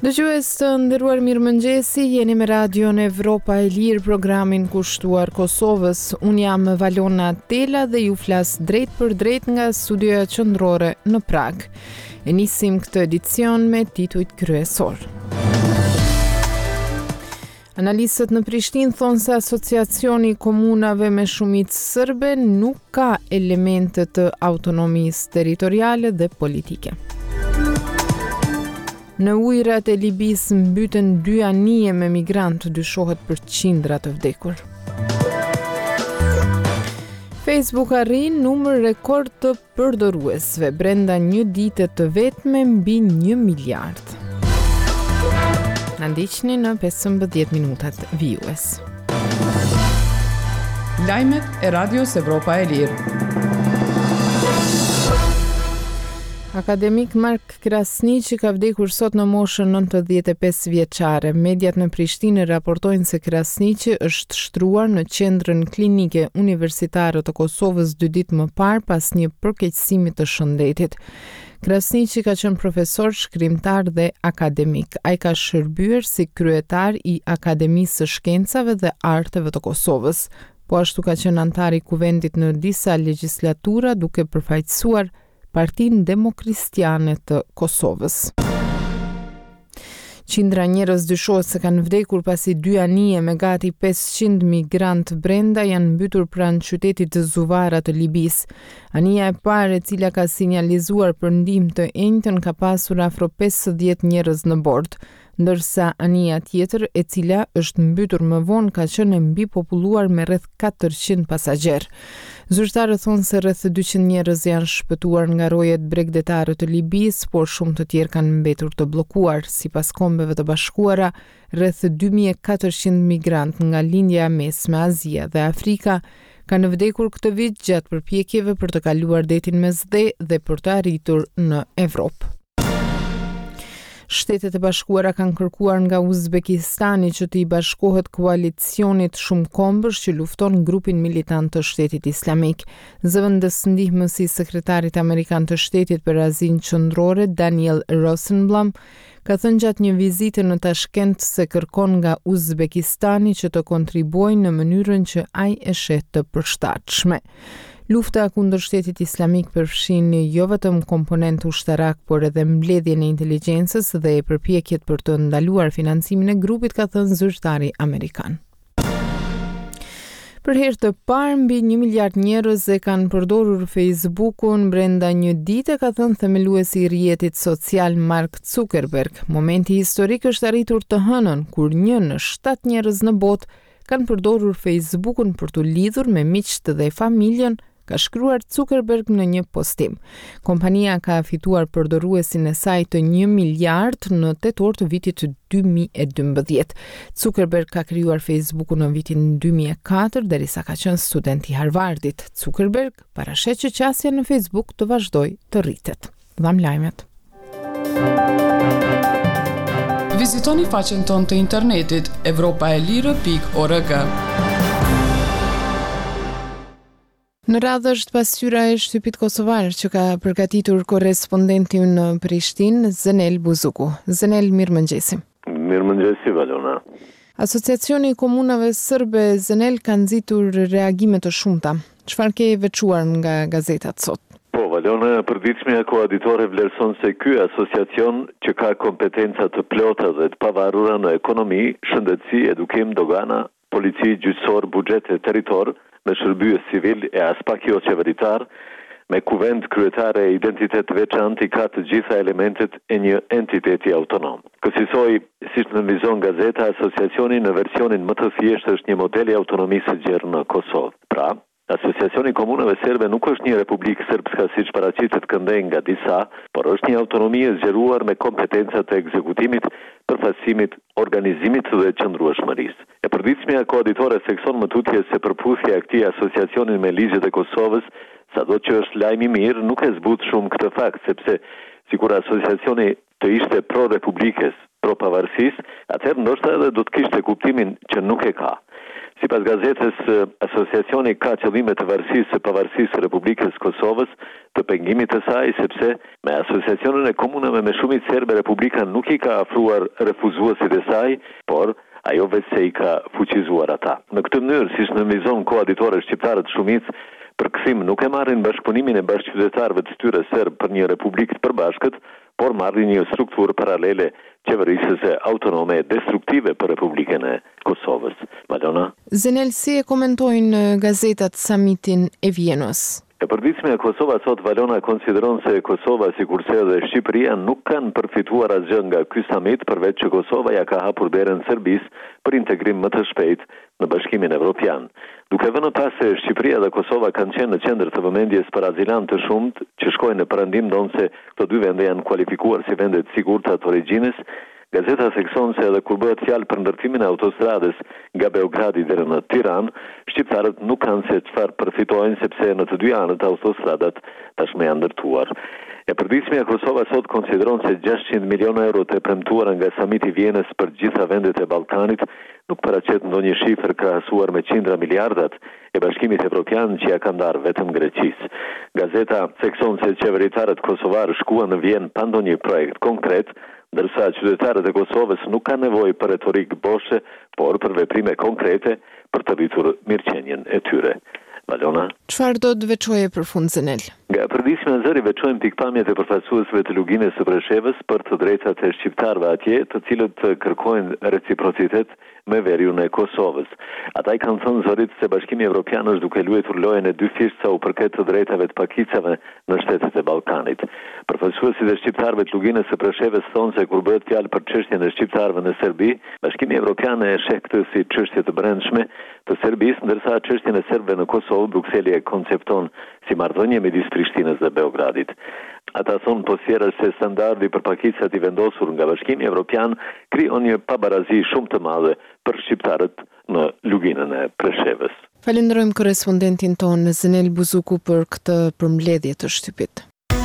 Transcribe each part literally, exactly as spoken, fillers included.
Dëgjues të nderuar, mirëmëngjesi, jeni me radion Evropa e Lirë, programin kushtuar Kosovës. Unë jam Valona Tela dhe ju flas drejt për drejt nga studioja qendrore në Prag. E nisim këtë edicion me titujt kryesor. Analistët në Prishtinë thonë se asociacioni i komunave me shumicë serbe nuk ka elemente të autonomisë territoriale dhe politike. Në ujërat e Libisë mbyten dy anije me migrantë, dyshohet për qindra të vdekur. Facebook arrin numër rekord të përdoruesve brenda një dite të vetme mbi një miliard. Na ndiqni në pesëmbëdhjetë minutat vijues. Lajmet e Radios Evropa e Lirë. Akademik Mark Krasniqi ka vdekur sot në moshën nëntëdhjetë e pesë vjeçare. Mediat në Prishtinë raportojnë se Krasniqi është shtruar në qendrën klinike universitare të Kosovës dy ditë më parë pas një përkeqësimi të shëndetit. Krasniqi ka qenë profesor, shkrimtar dhe akademik. Ai ka shërbyer si kryetar i Akademisë së Shkencave dhe Arteve të Kosovës. Po ashtu ka qenë antar i kuvendit në disa legjislatura, duke përfaqësuar Partinë Demokristiane të Kosovës. Qindra njerëz dyshohet se kanë vdekur pasi dy anije me gati pesëqind migrantë brenda janë mbytur pranë qytetit të Zuvara të Libisë. Anija e parë, e cila ka sinjalizuar për ndihmë të enjtën, ka pasur afro pesëdhjetë njerëz në bord, ndërsa anija tjetër, e cila është mbytur më vonë, ka qenë e mbipopulluar me rreth katërqind pasagjerë. Zyrtarët thonë se rreth dyqind njerëz janë shpëtuar nga rojet bregdetare të Libisë, por shumë të tjerë kanë mbetur të bllokuar. Sipas Kombeve të Bashkuara, rreth dy mijë e katërqind migrantë nga lindja e mesme, Azia dhe Afrika kanë vdekur këtë vit gjatë përpjekjeve për të kaluar detin Mesdhe dhe për të arritur në Evropë. Shtetet e Bashkuara kanë kërkuar nga Uzbekistani që të i bashkohet koalicionit shumëkombësh që lufton grupin militant të Shtetit Islamik. Zëvendës ndihmës i sekretarit amerikan të Shtetit për Azinë Qendrore, Daniel Rosenblum, ka thënë gjatë një vizite në Tashkent se kërkon nga Uzbekistani që të kontribuojë në mënyrën që ai e sheh të përshtatshme. Lufta kundër Shtetit Islamik përfshin jo vetëm komponent ushtarak, por edhe mbledhjen e inteligjencës dhe e përpjekjet për të ndaluar financimin e grupit, ka thënë zyrtari amerikan. Për herë të parë, mbi një miliard njerëz e kanë përdorur Facebook-un brenda një dite, ka thënë themeluesi i rrjetit social Mark Zuckerberg. Momenti historik është arritur të hënën, kur një në shtatë njerëz në botë kanë përdorur Facebook-un për të lidhur me miqtë dhe familjen, ka shkruar Zuckerberg në një postim. Kompania ka fituar përdoruesin e saj të një miliard në tetor të vitit dy mijë e dymbëdhjetë. Zuckerberg ka krijuar Facebook-un në vitin dy mijë e katër, derisa ka qenë student i Harvardit. Zuckerberg parashet që qasja në Facebook të vazhdojë të rritet. Dham lajmet. Vizitoni faqen tonë të internetit evropaelire pikë org. Në radhë është pasqyra e shtypit kosovar që ka përgatitur korrespondenti në Prishtinë, Zenel Buzuku. Zenel, mirëmëngjesi. Mirëmëngjesi, Valona. Asociacioni i komunave serbe, Zenel, ka nxitur reagime të shumta. Çfarë ke veçuar nga gazetat sot? Po, Valona, e përditshmja koaditore vlerëson se ky asociacion që ka kompetenca të plota dhe të pavarura në ekonomi, shëndetësi, edukim, dogana, polici, gjyqësor, buxhet e territor, me shërbyes civil e as pak jo qeveritar, me kuvend kryetare e identitet veçantë, i ka të gjitha elementet e një entiteti autonom. Kësaj, siç nënvizon gazeta, asociacioni në versionin më të thjeshtë është një model i autonomisë së gjerë në Kosovë. Pra, Asociacioni i Komunave Serbe nuk është një republikë serbska siç paraqitet këndej nga disa, por është një autonomi e zgjeruar me kompetenca të ekzekutimit, përfaqësimit, organizimit dhe qëndrueshmërisë. E përditshmja koaditore thekson më tutje se përputhja e këtij asociacioni me ligjet e Kosovës, sado që është lajm i mirë, nuk e zbut shumë këtë fakt, sepse sikur asociacioni të ishte pro-republikës, pro-pavarësisë, atëherë ndoshta edhe do të kishte kuptimin që nuk e ka. Sipas gazetës, asociacioni ka qëllime të varësisë së pavarësisë së Republikës Kosovës të pengimit të saj, sepse me asociacionin e komunave me shumicë serbe Republika nuk i ka afruar refuzuesit e saj, por ajo vetë se i ka fuqizuar ata. Në këtë mënyrë, siç nënvizon koaditore shqiptare të shumicë, për kthim nuk e marrin bashkëpunimin e bashkëqytetarëve të tyre serb për një republikë të përbashkët, por marrin një strukturë paralele qeverisëse autonome destruktive për Republikën e Kosovës. Madonna? Zenel, si e komentojnë gazetat samitin e Vienës? E përditshme e Kosova sot, Valona konsideron se Kosova, si kurse edhe Shqipëria, nuk kanë përfituar asgjë nga ky samit, përveç që Kosova ja ka hapur derën Serbisë për integrim më të shpejt në Bashkimin Evropian. Duke vënë pas se Shqipëria dhe Kosova kanë qenë në qendër të vëmendjes për azilant të shumt që shkojnë në parandim, ndonë se këto dy vende janë kualifikuar si vende të sigurta të origjinës, gazeta thekson se edhe kur bëhet fjalë për ndërtimin e autostradës nga Beogradi deri në Tiranë, shqiptarët nuk kanë se çfarë përfitojnë, sepse në të dy anët autostradat tashmë janë ndërtuar. E përditshmja e Kosova sot konsideron se gjashtëqind milionë euro të premtuara nga samiti i Vienës për gjitha vendet e Ballkanit nuk paraqet ndonjë shifër krahasuar me qindra miliardat e Bashkimit Evropian që ja ka ndarë vetëm Greqisë. Gazeta thekson se qeveritarët kosovar shkuan në Vjenë pa ndonjë projekt konkret, ndërsa qytetarët e Kosovës nuk kanë nevojë për retorikë boshe, por për veprime konkrete për të rritur mirëqenien e tyre. Valona? Çfarë do të veçoje për fund, Zenel? Nga përditshmja e zëri veçojmë pikpamjet e përfaqësuesve të Luginës së Preshevës për të drejtat e shqiptarëve atje, të cilët kërkojnë reciprocitet me veriun e Kosovës. Ata i kanë thënë zërit se Bashkimi Evropian është duke luajtur lojën e dy fisht sa u përket të drejtave të pakicave në shtetet e Ballkanit. Përfaqësuesit e shqiptarëve të Luginës së Preshevës thonë se kur bëhet fjalë për çështjen e shqiptarëve në Serbi, Bashkimi Evropian e sheh këtë si çështje të brendshme të Serbisë, ndërsa çështjen e serbëve në Kosovë Brukseli e koncepton si marrëdhënie midis Prishtinës dhe Beogradit. Ata thonë posjera se standardi për pakicat i vendosur nga Bashkimi Evropian krijon një pabarazi shumë të madhe për shqiptarët në Luginën e Preshevës. Falenderojmë korrespondentin tonë Zenel Buzuku për këtë përmbledhje të shtypit.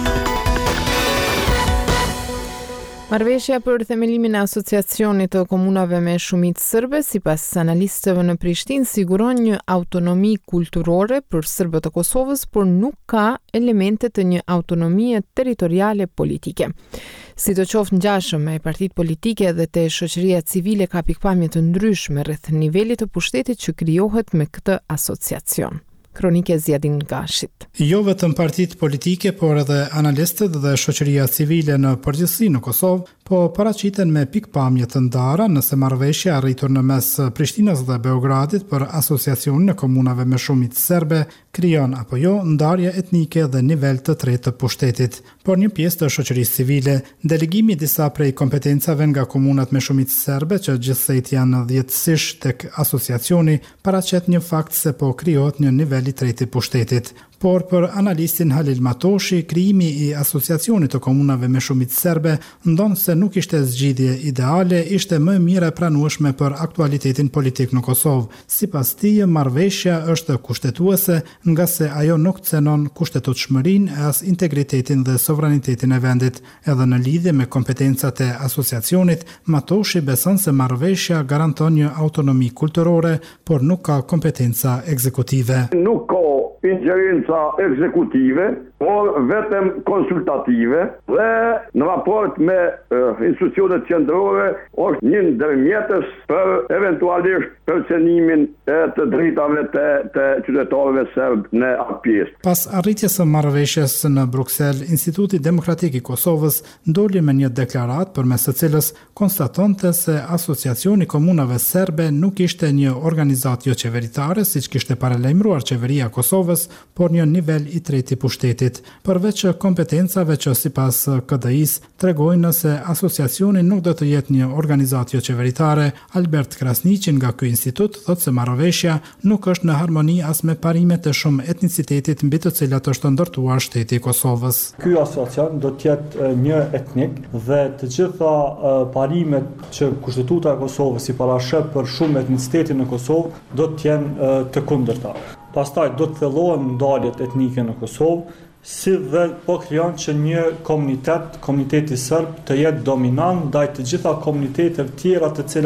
Marrëveshja për themelimin e asociacionit të komunave me shumicë serbe, sipas analistëve në Prishtinë, siguron një autonomi kulturore për serbët e Kosovës, por nuk ka elemente të një autonomie territoriale politike. Sidoqoftë ngjashëm me partitë politike dhe te shoqëria civile ka pikpamje të ndryshme rreth nivelit të pushtetit që krijohet me këtë asociacion. Kronike Zjadin Gashit. Jo vetëm partitë politike, por edhe analistët dhe shoqëria civile në përgjithësi në Kosovë po paraqiten me pikpamje të ndara nëse marrëveshja arritur në mes Prishtinës dhe Beogradit për asociacionin e komunave me shumicë serbe krijon apo jo ndarje etnike dhe nivel të tretë të pushtetit. Por një pjesë të shoqërisë civile, delegimi disa prej kompetencave nga komunat me shumicë serbe që gjithsejt janë dhjetësisht tek asociacioni, paraqet një fakt se po krijohet një nivel i tretë i pushtetit. Por për analistin Halil Matoshi, krijimi i asociacionit të komunave me shumicë serbe ndonë se nuk ishte zgjidhje ideale, ishte më mirë e pranueshme për aktualitetin politik në Kosovë. Sipas tij, marrëveshja është kushtetuese, nga se ajo nuk cenon kushtetutshmërinë e as integritetin dhe sovranitetin e vendit. Edhe në lidhje me kompetencat e asociacionit, Matoshi beson se marrëveshja garanton një autonomi kulturore, por nuk ka kompetenca ekzekutive. Nuk ka ingjerenca ekzekutive, por vetëm konsultative dhe në raport me uh, institucionet qendrore është një ndërmjetës për eventualisht përcenimin e të drejtave të, të qytetarëve serb në atë pjesë. Pas arritjes së marrëveshjes në Bruksel, Instituti Demokratik i Kosovës doli me një deklarat përmes së cilës konstatonte se Asociacioni Komunave Serbe nuk ishte një organizatë jo qeveritare, siç kishte paralajmëruar qeveria e Kosovës, por një nivel i tretë i pushtetit. Përveç kompetencave që sipas K D I-s tregojnë se asociacioni nuk do të jetë një organizatë jo qeveritare, Albert Krasniqi nga ky institut thotë se marrëveshja nuk është në harmoni as me parimet e shumë etnicitetit mbi të cilat është ndërtuar shteti i Kosovës. Ky asociacion do të jetë një etnik dhe të gjitha parimet që Kushtetuta e Kosovës i parasheh për shumë etnicitete në Kosovë do të jenë të kundërta. Pastaj do të thellohen ndaljet etnike në Kosovë, si dhe po krijon që një komunitet, komuniteti serb, të jetë dominant ndaj të gjitha komuniteteve tjera të cilat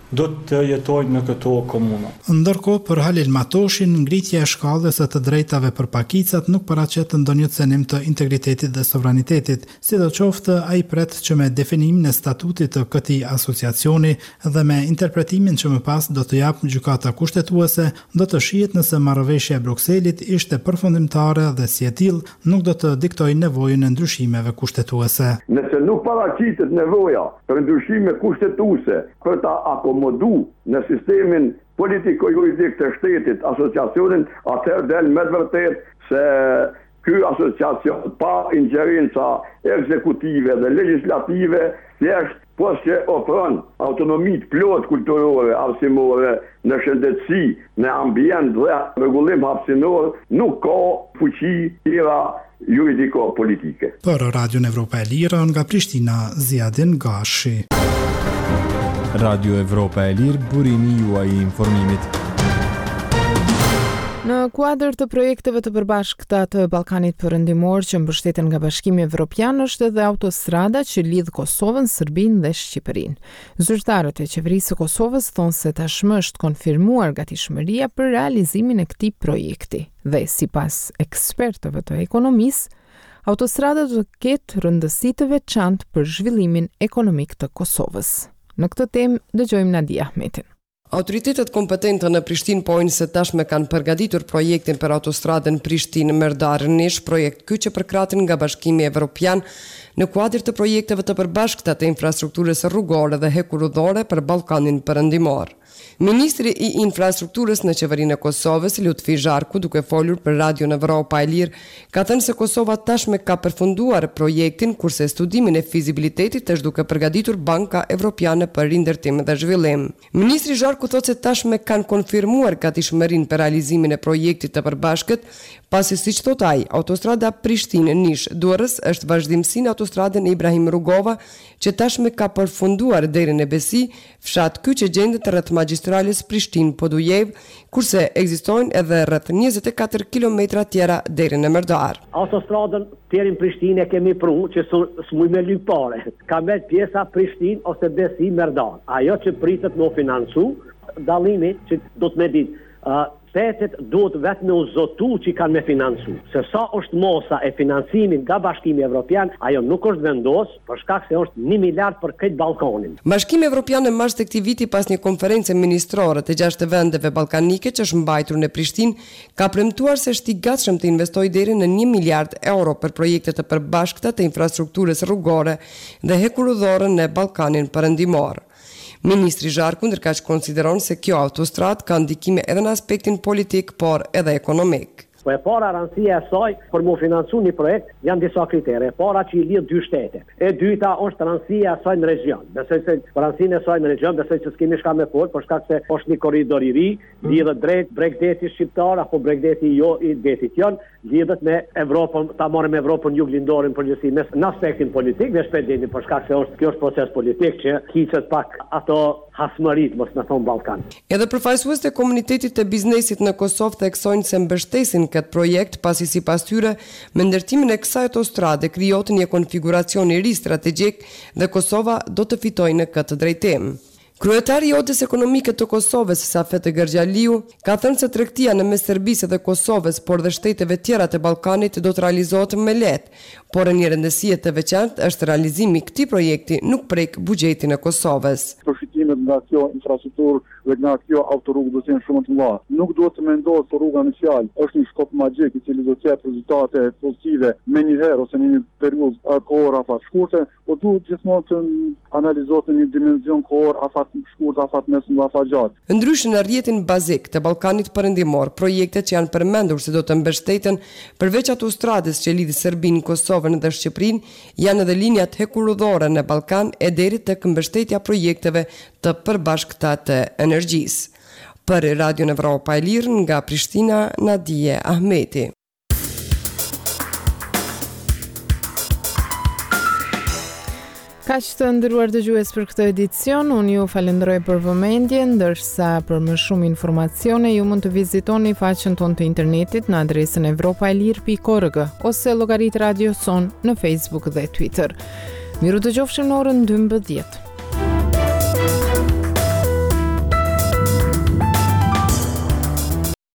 do të jetojnë në këto komuna. Ndërkohë, për Halil Matoshin, ngritja e shkallës së të drejtave për pakicat nuk paraqet ndonjë cenim të integritetit dhe sovranitetit, sidoqoftë ai pret që me definimin e statutit të këtij asociacioni dhe me interpretimin që më pas do të jap gjykata kushtetuese, do të shihet nëse marrëveshja e Brukselit ishte përfundimtare dhe si e tillë nuk do të diktojë nevojën e ndryshimeve kushtetuese. Nëse nuk paraqitet nevoja për ndryshime kushtetuese për ta akomodu në sistemin politiko-juridik të shtetit asociacionin, atëherë del me të vërtet se ky asociacion pa ingjerenca ekzekutive dhe legislative thjesht pas që ofron autonomit plot kulturore, arsimore, në shëndetësi, në ambient dhe rregullim hapësinor, nuk ka fuqi tjera juridiko-politike. Për Radion Evropa e Lirë, nga Prishtina, Ziadin Gashi. Radio Evropa e Lirë, burimi juaj i informimit. Në kuadër të projekteve të përbashkëta të Ballkanit Perëndimor që mbështeten nga Bashkimi Evropian është edhe autostrada që lidh Kosovën, Serbinë dhe Shqipërinë. Zyrtarët e qeverisë së Kosovës thonë se tashmë është konfirmuar gatishmëria për realizimin e këtij projekti dhe sipas ekspertëve të ekonomisë, autostrada do të ketë rëndësi të veçantë për zhvillimin ekonomik të Kosovës. Në këtë temë dëgjojmë Nadia Ahmetin. Autoritetet kompetente në Prishtinë pojnë se tashme kanë përgatitur projektin për autostradën Prishtinë-Merdar-Nish, projekt ky që përkratin nga Bashkimi Evropian në kuadër të projekteve të përbashkëta të infrastrukturës rrugore dhe hekurudhore për Ballkanin Perëndimor. Ministri i infrastrukturës në qeverinë e Kosovës, Lutfi Zharku, duke folur për Radio Evropa e Lirë, ka thënë se Kosova tashme ka përfunduar projektin, kurse studimin e fizibilitetit është duke përgatitur Banka Evropiane për Rindërtim dhe Zhvillim. Ministri Zharku thotë se tashme kanë konfirmuar gatishmërinë për realizimin e projektit të përbashkët, pasi siç thot ai, autostrada Prishtinë-Nish-Durrës është vazhdimsi në autostradën e Ibrahim Rugova, që tashme ka përfunduar deri në Besi, fshat ky që gjendet rreth magjistrales Prishtinë-Podujev, kurse ekzistojnë edhe rreth njëzet e katër kilometra tjera deri në Merdar. Autostradën deri në Prishtinë e kemi pru që s'muj me lyp pare. Ka me pjesa Prishtinë ose Besi Merdar. Ajo që pritet me financu, dallimi që do të me ditë. Uh, Shtetet duhet vetë me u zotu që kanë me financu. Se sa është mosa e financimin nga Bashkimi Evropian, ajo nuk është vendos, për shkak se është një miliard për këtë Ballkanin. Bashkimi Evropian në mars të këtij viti, pas një konference ministrore të gjashtë vendeve ballkanike që është mbajtur në Prishtinë, ka premtuar se është i gatshëm të investojë deri në një miliard euro për projekte të përbashkëta të infrastrukturës rrugore dhe hekurudhore në Ballkanin Perëndimor. Ministri Zharku ndërkaq konsideron se kjo autostradë ka ndikime edhe në aspektin politik, por edhe ekonomik. Po e para rëndësia e saj për mu financu një projekt janë disa kritere. E para që i lidh dy shtete. E dyta është rëndësia e saj në region. Besoj se rëndësinë e saj në region, besoj se s'kemi shka me fol, për shkak se është një korridor i ri, lidhet drejt Bregdeti shqiptar apo Bregdeti jo i detit jon, lidhet me Evropën, ta marrim Evropën juglindore në përgjithësi në aspektin politik, dhe shpejt dini për shkak se është kjo është proces politik që hiqet pak ato hasmërit, mos më thon Ballkan. Edhe përfaqësuesit e komunitetit të biznesit në Kosovë theksojnë se mbështesin këtë projekt, pasi sipas tyre me ndërtimin e kësaj autostrade krijohet një konfiguracion i ri strategjik dhe Kosova do të fitojë në këtë drejtim. Kryetari i Odës Ekonomike të Kosovës, Safet Gergjaliu, ka thënë se tregtia në mes Serbisë dhe Kosovës, por dhe shteteve tjera të Ballkanit do të realizohet me lehtë, por një rëndësie të veçantë është realizimi i këtij projekti nuk prek buxhetin e Kosovës. Përfitimet nga kjo infrastrukturë dhe nga kjo autorrugë do të jenë shumë të mëdha. Nuk duhet të mendohet se rruga inicial është një shkop magjik i cili do të jap rezultate pozitive menjëherë ose në një periudhë kohore afat shkurtë, por duhet gjithmonë të analizohet në një dimension kohor afat shkurt, afat mesëm dhe afat gjatë. Ndryshe në rrjetin bazik të Ballkanit Perëndimor, projektet që janë përmendur se do të mbështeten përveç autostradës që lidh Serbinë, Kosovën dhe Shqipërinë, janë edhe linjat hekurudhore në Ballkan e deri tek mbështetja projekteve të përbashkëta të energjisë. Për Radio Evropa e Lirë nga Prishtina, Nadia Ahmeti. Kaq të nderuar dëgjues për këtë edicion, unë ju falenderoj për vëmendjen, ndërsa për më shumë informacione ju mund të vizitoni faqen tonë të internetit në adresën evropa e lirë pikë org ose llogaritë Radio Son në Facebook dhe Twitter. Miru dëgjofshim në orën dymbëdhjetë.